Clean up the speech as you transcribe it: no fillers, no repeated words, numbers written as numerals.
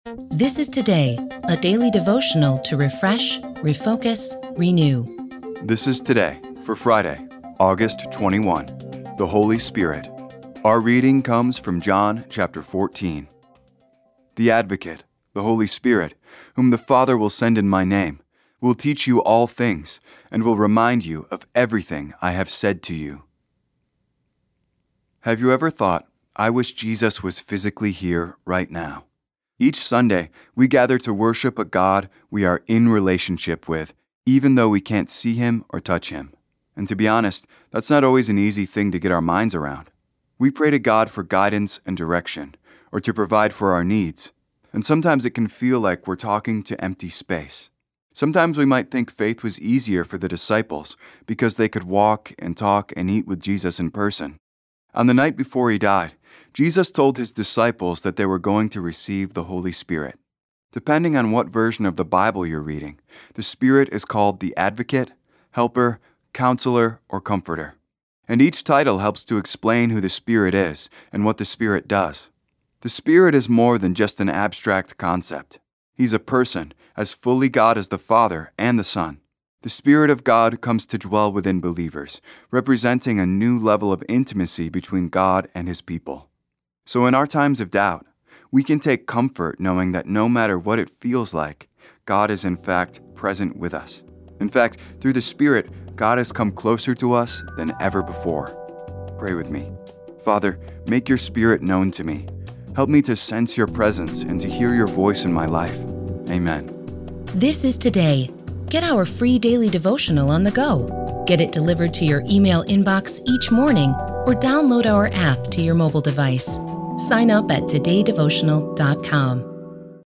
This is Today, a daily devotional to refresh, refocus, renew. This is Today for Friday, August 21, the Holy Spirit. Our reading comes from John chapter 14. The Advocate, the Holy Spirit, whom the Father will send in my name, will teach you all things and will remind you of everything I have said to you. Have you ever thought, I wish Jesus was physically here right now? Each Sunday, we gather to worship a God we are in relationship with, even though we can't see Him or touch Him. And to be honest, that's not always an easy thing to get our minds around. We pray to God for guidance and direction, or to provide for our needs. And sometimes it can feel like we're talking to empty space. Sometimes we might think faith was easier for the disciples because they could walk and talk and eat with Jesus in person. On the night before He died, Jesus told His disciples that they were going to receive the Holy Spirit. Depending on what version of the Bible you're reading, the Spirit is called the Advocate, Helper, Counselor, or Comforter. And each title helps to explain who the Spirit is and what the Spirit does. The Spirit is more than just an abstract concept. He's a person, as fully God as the Father and the Son. The Spirit of God comes to dwell within believers, representing a new level of intimacy between God and His people. So in our times of doubt, we can take comfort knowing that no matter what it feels like, God is in fact present with us. In fact, through the Spirit, God has come closer to us than ever before. Pray with me. Father, make your Spirit known to me. Help me to sense your presence and to hear your voice in my life. Amen. This is Today. Get our free daily devotional on the go. Get it delivered to your email inbox each morning or download our app to your mobile device. Sign up at todaydevotional.com.